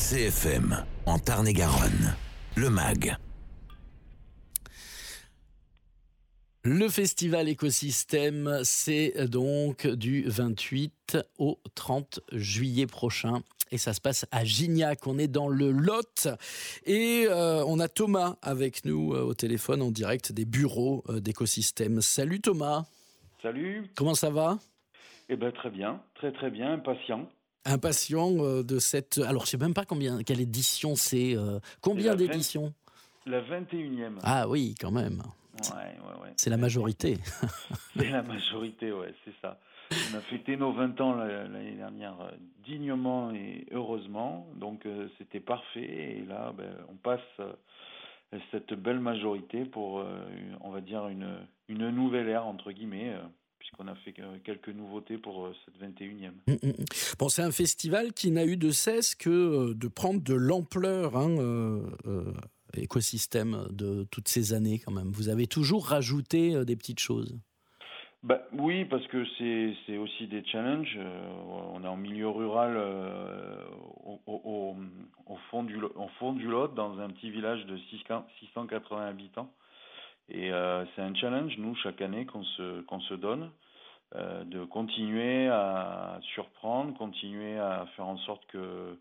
CFM, en Tarn-et-Garonne, le MAG. Le festival Écosystème, c'est donc du 28 au 30 juillet prochain. Et ça se passe à Gignac, on est dans le Lot. Et on a Thomas avec nous au téléphone en direct des bureaux d'Écosystème. Salut Thomas. Salut. Comment ça va ? Eh bien très bien, très bien, impatient. Impatient de cette... Alors je ne sais même pas quelle édition c'est. Combien d'éditions ? La 21e. Ah oui, quand même. Ouais. C'est la majorité. C'est la majorité, ouais, c'est ça. On a fêté nos 20 ans l'année dernière dignement et heureusement, donc c'était parfait. Et là, on passe cette belle majorité pour, on va dire, une nouvelle ère, entre guillemets, puisqu'on a fait quelques nouveautés pour cette 21e. Bon, c'est un festival qui n'a eu de cesse que de prendre de l'ampleur, Écosystème, de toutes ces années quand même. Vous avez toujours rajouté des petites choses. Oui, parce que c'est aussi des challenges. On est en milieu rural, au fond du Lot, dans un petit village de 680 habitants. Et c'est un challenge, nous, chaque année, qu'on se donne, de continuer à surprendre, continuer à faire en sorte que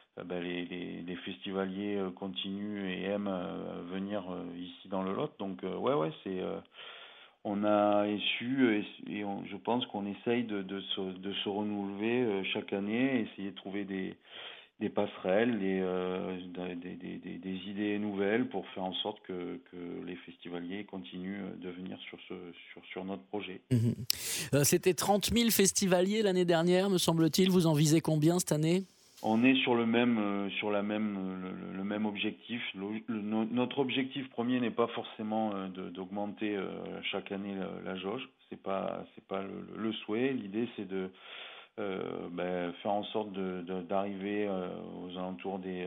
les festivaliers continuent et aiment venir ici dans le Lot. Donc, c'est... on a su, et je pense qu'on essaye de se renouveler chaque année, essayer de trouver des passerelles, des idées nouvelles pour faire en sorte que les festivaliers continuent de venir sur notre projet. C'était 30 000 festivaliers l'année dernière, me semble-t-il. Vous en visez combien cette année ? On est sur le même objectif. Notre objectif premier n'est pas forcément d'augmenter chaque année la jauge. C'est pas le souhait. L'idée c'est de faire en sorte d'arriver aux alentours des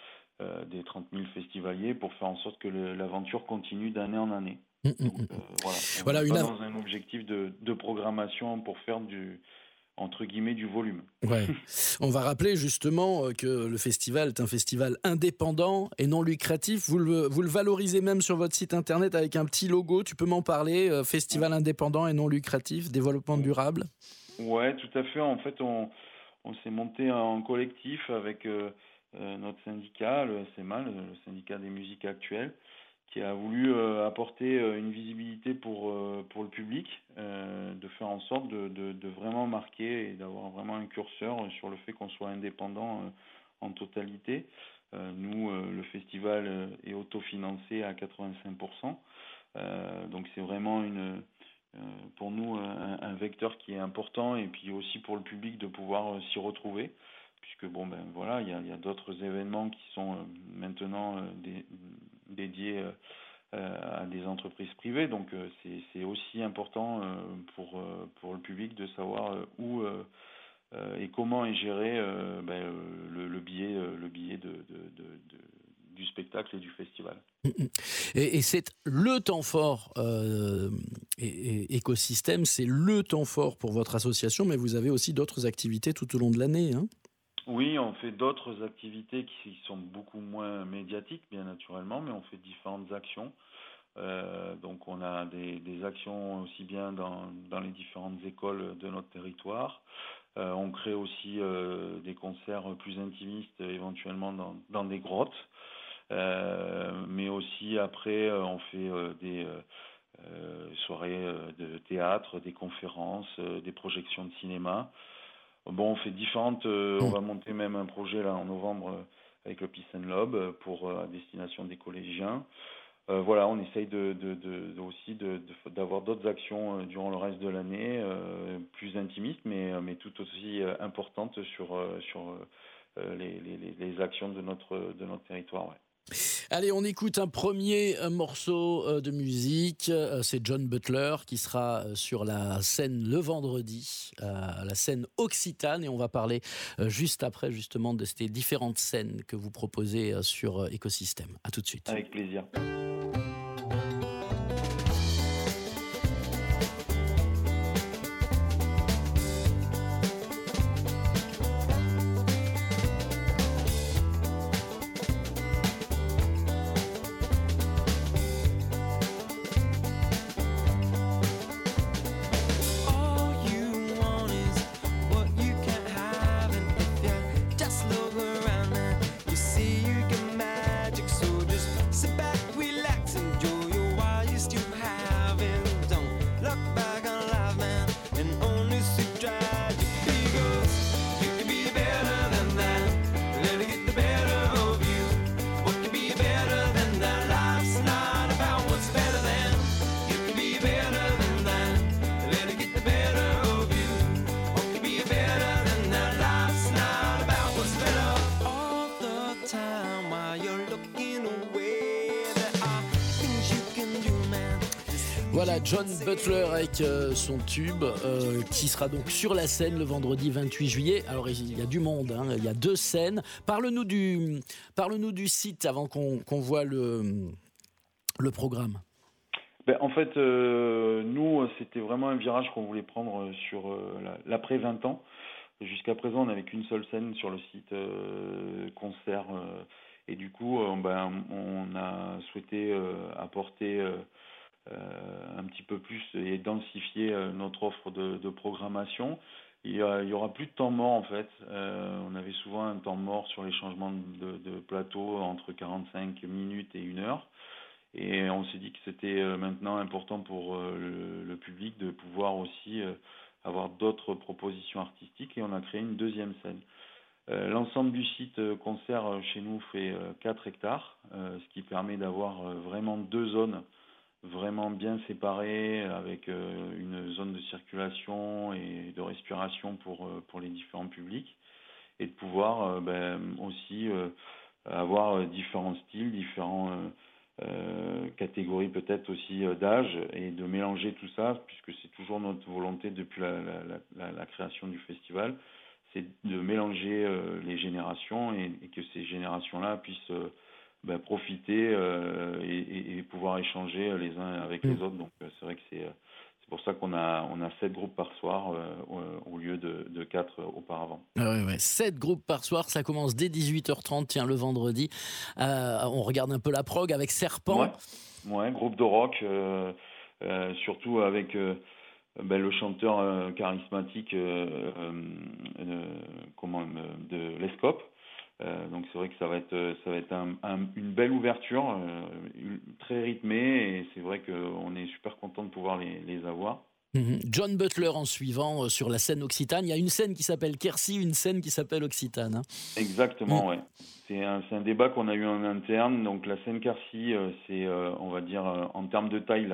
30 000 festivaliers pour faire en sorte que l'aventure continue d'année en année. Donc, voilà. On est dans un objectif de programmation pour faire entre guillemets du volume. Ouais. On va rappeler justement que le festival est un festival indépendant et non lucratif. Vous le valorisez même sur votre site internet avec un petit logo. Tu peux m'en parler, festival indépendant et non lucratif, développement durable. Ouais, tout à fait. En fait, on s'est monté en collectif avec notre syndicat, le SMA, le syndicat des musiques actuelles, qui a voulu apporter une visibilité pour le public, de faire en sorte de vraiment marquer et d'avoir vraiment un curseur sur le fait qu'on soit indépendant en totalité. Nous, le festival est autofinancé à 85%, donc c'est vraiment pour nous un vecteur qui est important, et puis aussi pour le public de pouvoir s'y retrouver, puisque il y a d'autres événements qui sont maintenant dédiés à des entreprises privées, donc c'est aussi important pour le public de savoir où et comment est géré le billet du spectacle et du festival. Et c'est le temps fort Écosystème, c'est le temps fort pour votre association, mais vous avez aussi d'autres activités tout au long de l'année, hein ? Oui, on fait d'autres activités qui sont beaucoup moins médiatiques, bien naturellement, mais on fait différentes actions. Donc on a des actions aussi bien dans les différentes écoles de notre territoire. On crée aussi des concerts plus intimistes, éventuellement dans des grottes. Mais aussi après, on fait des soirées de théâtre, des conférences, des projections de cinéma. On fait différentes... on va monter même un projet là en novembre avec le Peace and Love pour à destination des collégiens. On essaye aussi d'avoir d'autres actions durant le reste de l'année, plus intimistes, mais tout aussi importantes sur les actions de notre territoire. Ouais. Allez, on écoute un premier morceau de musique. C'est John Butler qui sera sur la scène le vendredi, la scène Occitane, et on va parler juste après justement de ces différentes scènes que vous proposez sur Écosystème. À tout de suite. Avec plaisir. Voilà, John Butler avec son tube qui sera donc sur la scène le vendredi 28 juillet. Alors il y a du monde, hein, il y a 2 scènes. Parle-nous du site avant qu'on voit le programme. En fait, nous, c'était vraiment un virage qu'on voulait prendre sur l'après 20 ans. Jusqu'à présent, on n'avait qu'une seule scène sur le site concert. Et du coup, on a souhaité apporter un petit peu plus et densifier notre offre de programmation. Il y aura plus de temps mort en fait. On avait souvent un temps mort sur les changements de plateau entre 45 minutes et 1 heure. Et on s'est dit que c'était maintenant important pour le public de pouvoir aussi avoir d'autres propositions artistiques, et on a créé une 2e scène. L'ensemble du site concert chez nous fait 4 hectares, ce qui permet d'avoir vraiment 2 zones vraiment bien séparées, avec une zone de circulation et de respiration pour les différents publics, et de pouvoir aussi avoir différents styles, différents catégories peut-être aussi d'âge, et de mélanger tout ça, puisque c'est toujours notre volonté depuis la création du festival, c'est de mélanger les générations, et que ces générations-là puissent profiter et pouvoir échanger les uns avec les autres. Donc c'est vrai que c'est pour ça qu'on a 7 groupes par soir au lieu de 4 auparavant. Ouais. 7 groupes par soir, ça commence dès 18h30, tiens, le vendredi. On regarde un peu la prog avec Serpent. Ouais, groupe de rock, surtout avec le chanteur charismatique de l'Escope. Donc c'est vrai que ça va être une belle ouverture, très rythmée, et c'est vrai qu'on est super content de pouvoir les avoir. John Butler en suivant sur la scène Occitane. Il y a une scène qui s'appelle Quercy, une scène qui s'appelle Occitane. Hein. Exactement, ouais. C'est un débat qu'on a eu en interne. Donc la scène Quercy, c'est, on va dire, en termes de taille,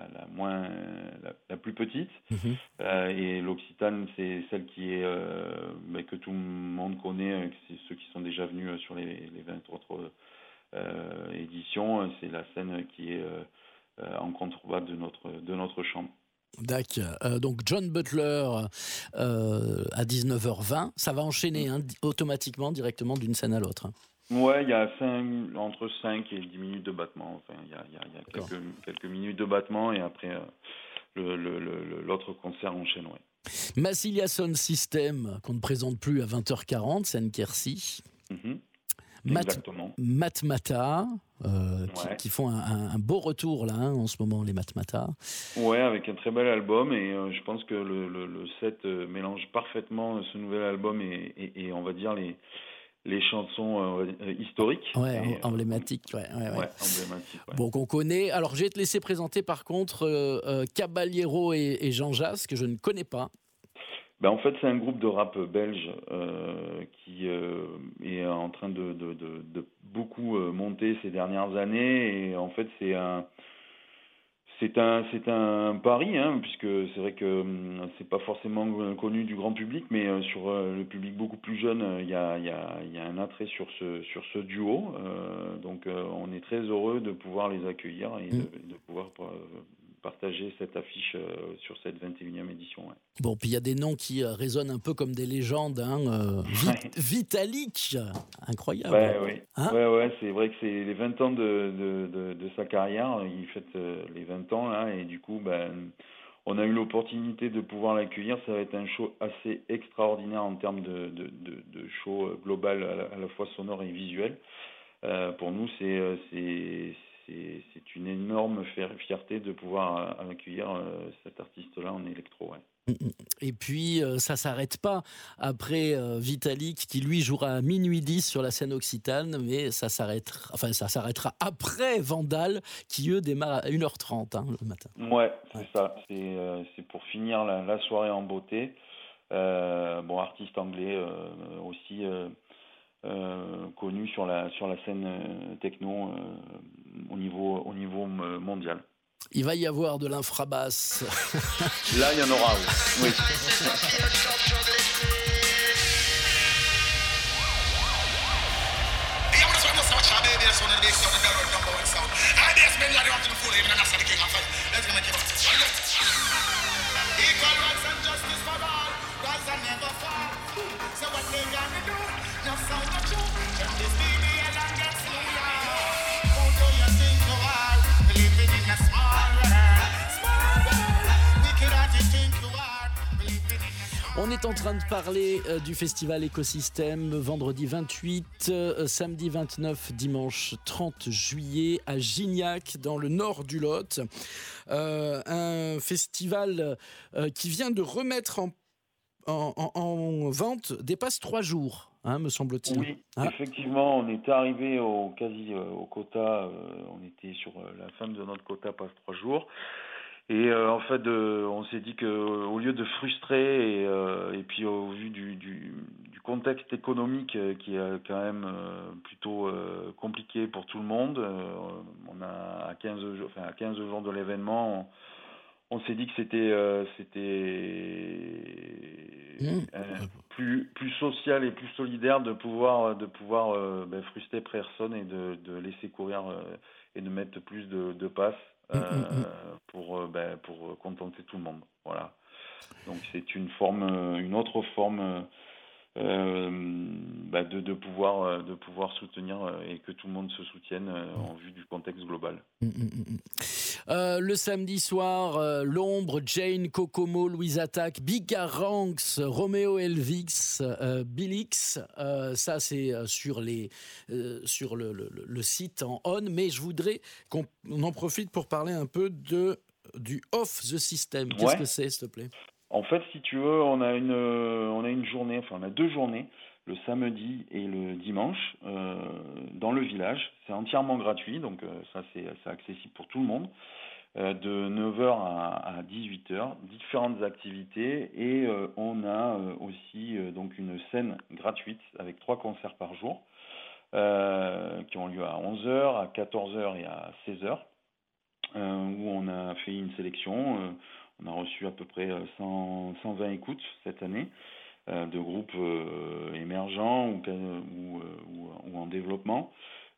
la plus petite. Et l'Occitane, c'est celle qui est que tout le monde connaît, c'est ceux qui sont déjà venus sur les 20 autres éditions. C'est la scène qui est en contrebas de notre chambre. D'accord. Donc John Butler à 19h20, ça va enchaîner automatiquement, directement d'une scène à l'autre. Ouais, il y a entre 5 et 10 minutes de battement. Enfin, il y a quelques minutes de battement, et après l'autre concert enchaîne. Ouais. Massilia Sound System, qu'on ne présente plus à 20h40, scène Quercy. Exactement. Matmata, qui font un beau retour là en ce moment, les Matmata. Ouais, avec un très bel album, et je pense que le set mélange parfaitement ce nouvel album et on va dire les chansons historiques. Ouais, emblématiques. Ouais. Emblématiques. Ouais. Bon, qu'on connaît. Alors, je vais te laisser présenter par contre Caballero et Jean Jass, que je ne connais pas. En fait, c'est un groupe de rap belge qui est en train de beaucoup monter ces dernières années, et en fait, c'est un pari, puisque c'est vrai que c'est pas forcément connu du grand public, mais sur le public beaucoup plus jeune, il y a un attrait sur ce duo. Donc, on est très heureux de pouvoir les accueillir et de pouvoir partager cette affiche sur cette 21e édition. Ouais. Bon, puis il y a des noms qui résonnent un peu comme des légendes. Vitalik, incroyable. Oui. C'est vrai que c'est les 20 ans de sa carrière. Il fête les 20 ans, là, et du coup, on a eu l'opportunité de pouvoir l'accueillir. Ça va être un show assez extraordinaire en termes de show global, à la fois sonore et visuel. Pour nous, c'est une énorme fierté de pouvoir accueillir cet artiste-là en électro. Ouais. Et puis, ça s'arrête pas après Vitalik, qui lui jouera à minuit 10 sur la scène Occitane, mais ça s'arrêtera après Vandal, qui eux démarrent à 1h30 le matin. Ouais, c'est ça. C'est pour finir la soirée en beauté. Artiste anglais aussi connu sur la scène techno au niveau mondial. Il va y avoir de l'infrabasse. Là, il y en aura, oui. On est en train de parler du festival Écosystème, vendredi 28, samedi 29, dimanche 30 juillet à Gignac, dans le nord du Lot. Un festival qui vient de remettre en vente des passes 3 jours, me semble-t-il. Oui, effectivement, on est arrivé au quota, on était sur la fin de notre quota passe 3 jours. Et en fait, on s'est dit que au lieu de frustrer et puis au vu du contexte économique qui est quand même plutôt compliqué pour tout le monde, on a à 15 jours de l'événement, on s'est dit que c'était plus social et plus solidaire de pouvoir frustrer personne et de laisser courir et de mettre plus de passes. Pour contenter tout le monde. Voilà. Donc c'est une autre forme de pouvoir soutenir et que tout le monde se soutienne en vue du contexte global. Le samedi soir, L'Ombre, Jane, Kokomo, Louise Attaque, Bigga Ranks, Romeo Elvis, Billix. Ça c'est sur le site en on, mais je voudrais qu'on en profite pour parler un peu du Off the System. Qu'est-ce que c'est, s'il te plaît? En fait, si tu veux, on a une journée, on a 2 journées, le samedi et le dimanche, dans le village. C'est entièrement gratuit, donc ça c'est accessible pour tout le monde. De 9h à 18h, différentes activités, et on a aussi donc une scène gratuite avec 3 concerts par jour qui ont lieu à 11h, à 14h et à 16h, où on a fait une sélection. On a reçu à peu près 120 écoutes cette année de groupes émergents ou en développement.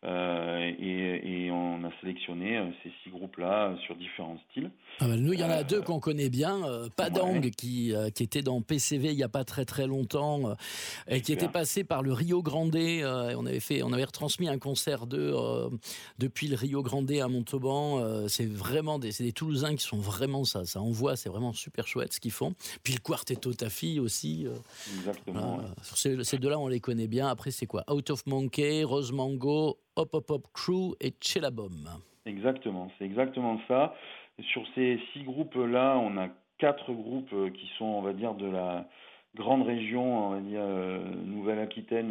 Et on a sélectionné ces 6 groupes-là sur différents styles. Nous, il y en a 2 qu'on connaît bien. Padang, qui était dans PCV il n'y a pas très très longtemps, et qui était passé par le Rio Grande. On avait retransmis un concert depuis le Rio Grande à Montauban. C'est des Toulousains qui sont vraiment ça envoie, c'est vraiment super chouette ce qu'ils font. Puis le Quartetto Tafi aussi. Exactement. Ces 2-là, on les connaît bien. Après, c'est quoi? Out of Monkey, Rose Mango, Hop Hop Hop Crew et Chellabom. Exactement, c'est exactement ça. Et sur ces 6 groupes-là, on a 4 groupes qui sont, on va dire, de la grande région, on va dire, Nouvelle-Aquitaine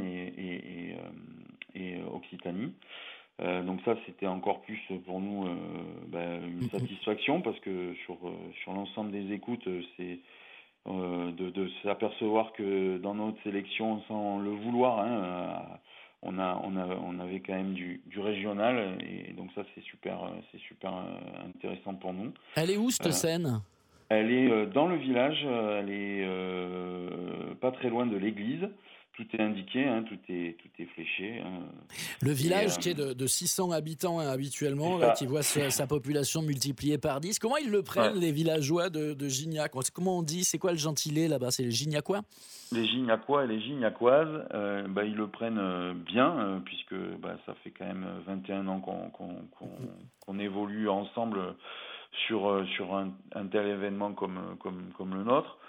et Occitanie. Donc ça, c'était encore plus pour nous une satisfaction, parce que sur l'ensemble des écoutes, c'est de s'apercevoir que dans notre sélection, sans le vouloir, on avait quand même du régional, et donc ça c'est super intéressant pour nous. Elle est où cette scène? Elle est dans le village, elle est pas très loin de l'église. Tout est indiqué, tout est fléché. Le village qui est de 600 habitants habituellement, là, qui voit sa population multipliée par 10. Comment ils le prennent, les villageois de Gignac? Comment on dit? C'est quoi le gentilé là-bas? C'est les Gignacois? Les Gignacois et les Gignacoises, ils le prennent bien, puisque ça fait quand même 21 ans qu'on évolue ensemble sur un tel événement comme le nôtre.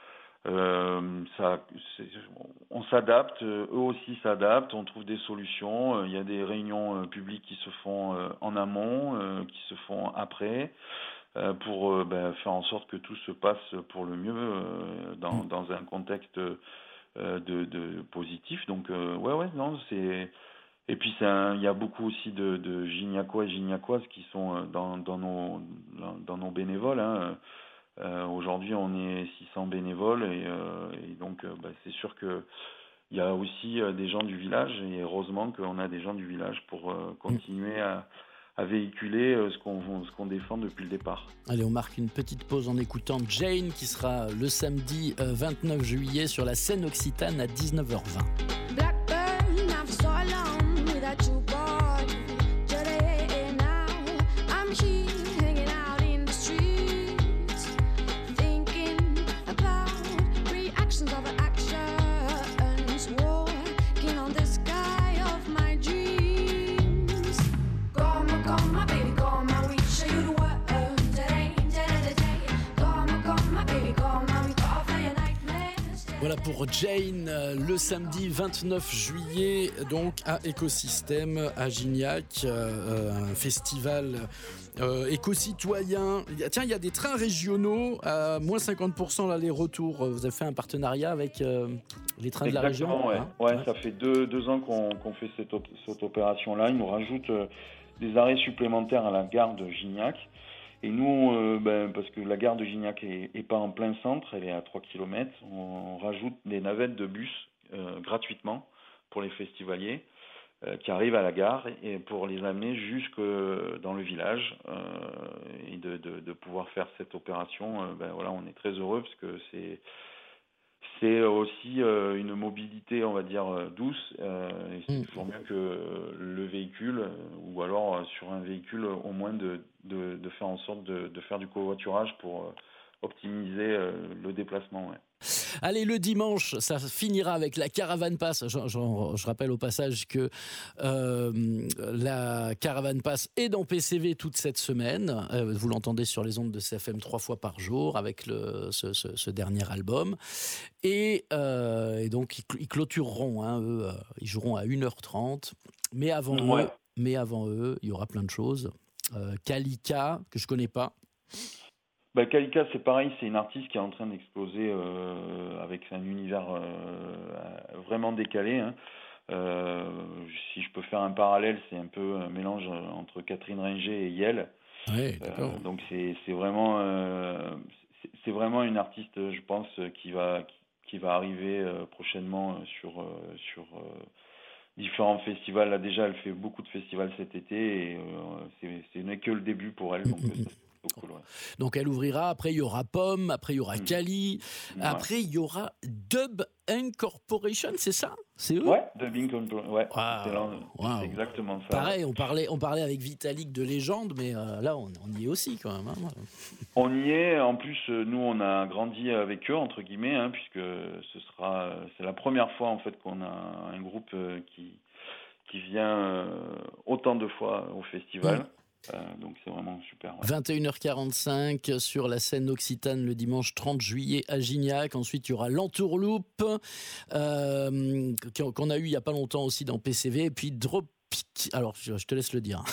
On s'adapte, eux aussi s'adaptent, on trouve des solutions. Il y a des réunions publiques qui se font en amont, qui se font après, pour faire en sorte que tout se passe pour le mieux dans un contexte de positif. Donc non, c'est. Et puis il y a beaucoup aussi de Gignacois et Gignacoises qui sont dans nos bénévoles. Aujourd'hui, on est 600 bénévoles, et donc c'est sûr que il y a aussi des gens du village, et heureusement qu'on a des gens du village pour continuer à véhiculer ce qu'on défend depuis le départ. Allez, on marque une petite pause en écoutant Jane, qui sera le samedi 29 juillet sur la scène Occitane à 19h20. Blackburn, after so long without you, boy. pour Jane le samedi 29 juillet donc à Écosystème à Gignac, un festival éco-citoyen. Tiens, il y a des trains régionaux à moins 50% l'aller-retour. Vous avez fait un partenariat avec les trains de la région? Ouais, ça fait deux ans qu'on fait cette opération-là. Ils nous rajoutent des arrêts supplémentaires à la gare de Gignac. Et nous, parce que la gare de Gignac est pas en plein centre, elle est à 3 km, on rajoute des navettes de bus gratuitement pour les festivaliers qui arrivent à la gare et pour les amener jusque dans le village et de pouvoir faire cette opération. Voilà, on est très heureux parce que c'est aussi une mobilité, on va dire, douce. Et c'est toujours mieux que le véhicule, ou alors sur un véhicule, au moins de faire en sorte de faire du covoiturage pour optimiser le déplacement. Ouais. Allez, le dimanche, ça finira avec la Caravane Pass. Je rappelle au passage que la Caravane Pass est dans PCV toute cette semaine. Vous l'entendez sur les ondes de CFM 3 fois par jour avec ce dernier album. Et donc, ils clôtureront, eux, ils joueront à 1h30. Mais avant eux, il y aura plein de choses. Kalika, que je ne connais pas. Kalika, c'est pareil, c'est une artiste qui est en train d'exploser avec un univers vraiment décalé. Si je peux faire un parallèle, c'est un peu un mélange entre Catherine Ringer et Yel. Ouais, d'accord. Donc c'est vraiment une artiste, je pense, qui va arriver prochainement sur différents festivals. Là déjà, elle fait beaucoup de festivals cet été et ce n'est que le début pour elle. Donc cool, ouais. Donc elle ouvrira, après il y aura Pomme, après il y aura Kali, après il y aura Dub Incorporation, c'est ça? C'est eux? Ouais, Dub Incorporation, ouais. Wow. C'est exactement ça. Pareil, on parlait avec Vitalik de légende, mais là on y est aussi quand même. Hein. On y est, en plus nous on a grandi avec eux, entre guillemets, puisque c'est la première fois en fait qu'on a un groupe qui vient autant de fois au festival. Donc c'est vraiment super. Ouais. 21h45 sur la scène Occitane le dimanche 30 juillet à Gignac. Ensuite il y aura l'Entourloupe qu'on a eu il n'y a pas longtemps aussi dans PCV. Et puis Dropkick. Alors je te laisse le dire.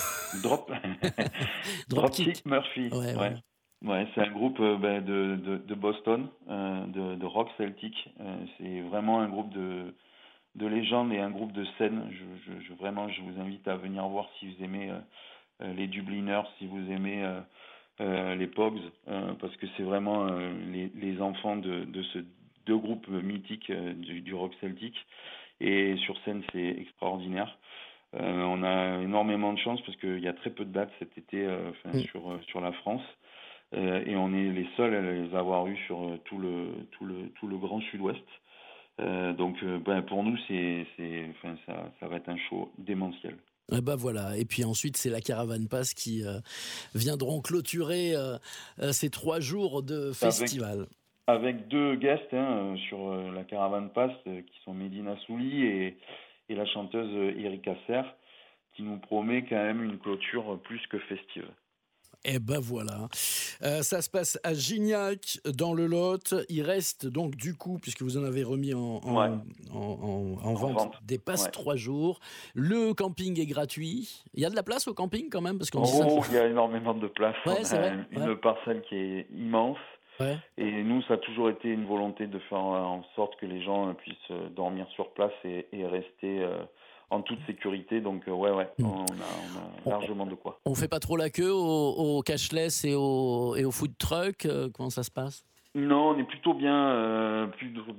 Dropkick Murphy. Ouais, c'est un groupe de Boston, de rock celtique. C'est vraiment un groupe de légende et un groupe de scène. Je vous invite à venir voir si vous aimez les Dubliners, si vous aimez les Pogs, parce que c'est vraiment les enfants de ces deux groupes mythiques du rock celtique. Et sur scène, c'est extraordinaire. On a énormément de chance parce qu'il y a très peu de dates cet été sur la France. Et on est les seuls à les avoir eus sur tout le Grand Sud-Ouest. Donc pour nous, ça va être un show démentiel. Voilà. Et puis ensuite, c'est la Caravane Pass qui viendront clôturer ces 3 jours de festival. Avec 2 guests sur la Caravane Pass qui sont Medina Souli et la chanteuse Erika Serre, qui nous promet quand même une clôture plus que festive. Voilà. Ça se passe à Gignac, dans le Lot. Il reste donc du coup, puisque vous en avez remis en vente, des passes 3 jours. Le camping est gratuit. Il y a de la place au camping quand même parce qu'on il y a énormément de place. Ouais, on a une parcelle qui est immense. Ouais. Et nous, ça a toujours été une volonté de faire en sorte que les gens puissent dormir sur place et rester en toute sécurité. Donc, on a largement de quoi. On fait pas trop la queue au cashless et au food truck. Comment ça se passe? Non, on est plutôt bien.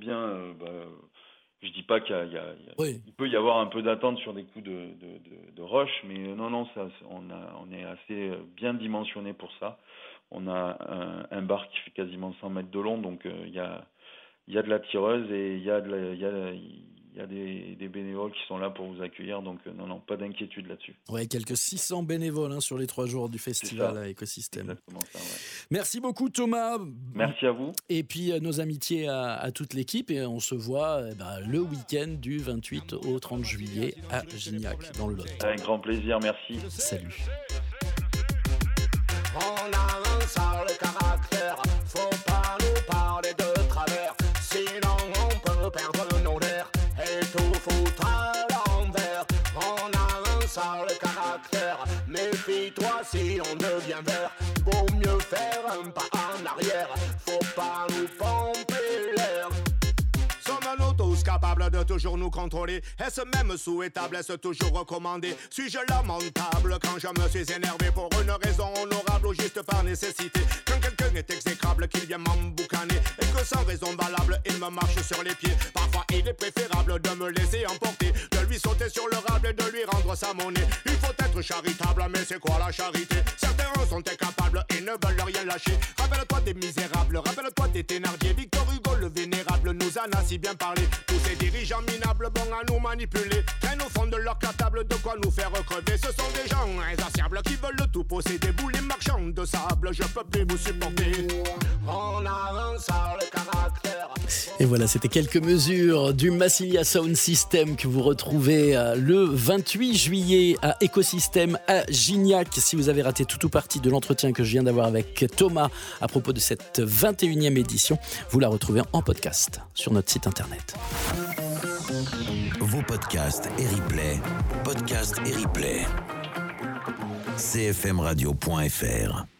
Je dis pas qu'il peut y avoir un peu d'attente sur des coups de rush, mais non, ça, on est assez bien dimensionné pour ça. On a un bar qui fait quasiment 100 mètres de long, donc il y a de la tireuse et il y a des bénévoles qui sont là pour vous accueillir, donc non, pas d'inquiétude là-dessus. Ouais, quelques 600 bénévoles sur les 3 jours du festival à Écosystème. Exactement ça, ouais. Merci beaucoup Thomas. Merci à vous. Et puis nos amitiés à toute l'équipe, et on se voit le week-end du 28 au 30 juillet à Gignac dans le Lot. Avec grand plaisir, merci. Salut. On a un sale caractère, faut pas nous parler de travers, sinon on peut si on devient vert, vaut mieux faire un pas en arrière. Faut pas nous pomper l'air. Sommes-nous tous capables de toujours nous contrôler? Est-ce même souhaitable? Est-ce toujours recommandé? Suis-je lamentable quand je me suis énervé pour une raison honorable ou juste par nécessité? Quand quelqu'un est exécrable, qu'il vient m'emboucaner et que sans raison valable, il me marche sur les pieds. Parfois il est préférable de me laisser emporter, de lui sauter sur le rable et de lui rendre sa monnaie. Il faut être charitable, mais c'est quoi la charité? Certains sont incapables et ne veulent rien lâcher. Rappelle-toi des misérables, rappelle-toi des Thénardier. Victor Hugo le vénérable nous en a si bien parlé. Tous ces dirigeants minables, bons à nous manipuler, traînent au fond de leur cartable de quoi nous faire crever. Ce sont des gens insatiables qui veulent tout posséder. Vous les marchands de sable, je peux plus vous supporter. On a un sale caractère. Et voilà, c'était quelques mesures du Massilia Sound System que vous retrouvez le 28 juillet à Écosystème à Gignac. Si vous avez raté tout ou partie de l'entretien que je viens d'avoir avec Thomas à propos de cette 21e édition, vous la retrouvez en podcast sur notre site internet. Vos podcasts et replays, cfmradio.fr